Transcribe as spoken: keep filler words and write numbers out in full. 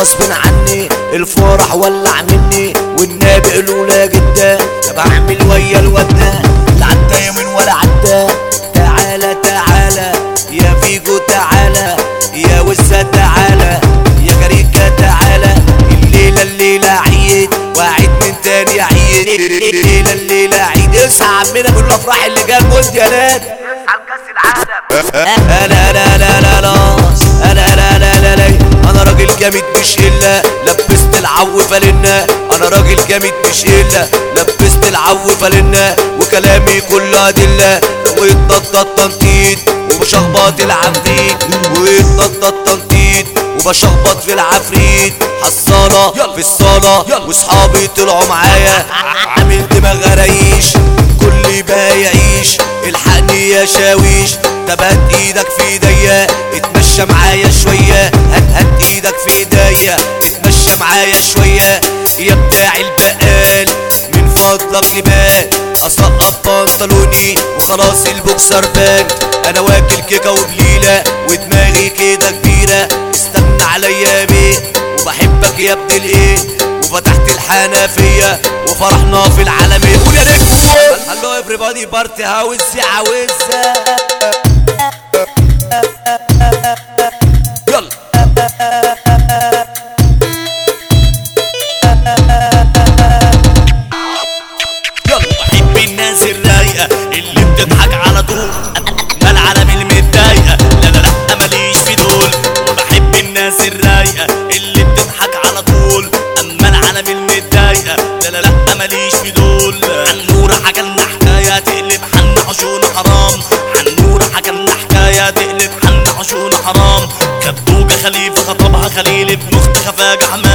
غصب عني الفرح ولع مني والنبي قالوا جدا. طب اعمل ويا الودة لا عدى يومين ولا عدى. تعالى تعالى يا فيجو تعالى يا وزة تعالى يا كاريكا تعالى. الليلة الليلة عيد وعيد من تاني عيد. الليلة الليلة عيد اصحى عمنا كل الافراح اللي جايه المونديالات على كاس العالم. انا لا لا لا لا انا لا لا لا لا انا راجل جامد مش الا لبست العو فلنا. انا راجل جامد مش الا لبست العو فلنا وكلامي كله ادله ويتنطط تنطيط وبشخبط العفريت ويتنطط تنطيط وبشخبط في العفريت. حصانة في الصالة واصحابي طلعوا معايا عامل دماغ غرايش كل بقى يعيش. الحقني يا شاويش طب هات ايدك في ايديا اتمشى معايا شوية. هات هات ايدك في ايديا اتمشى معايا شوية يا بتاع البقال من فضلك لبال. اسقط بنطلوني وخلاص البوكسر بان. انا واكل كيكة وبليلة ودماغي كده كبيرة. استنى عليا بيه وبحبك يا ابن الايه وفتحت الحنفية وفرحنا في العالمية. قول يا نجم هلو everybody بارتي هاوس يا عاوزة يلا. يلا بحب الناس الرايقة اللي بتضحك على طول ما العالم المتضايقة. لا لا لا ماليش في دول. وبحب الناس الرايقة اللي بتضحك على طول اما العالم المتضايقة. لا لا لا ماليش في دول. عنورة حكى لنا حكاية تقلب حنا عشون حرام. عنورة حكى لنا حكاية تقلب حنا عشون حرام. كبوجة خليفة خطبها خليل ابن اخت خفاجة حمام.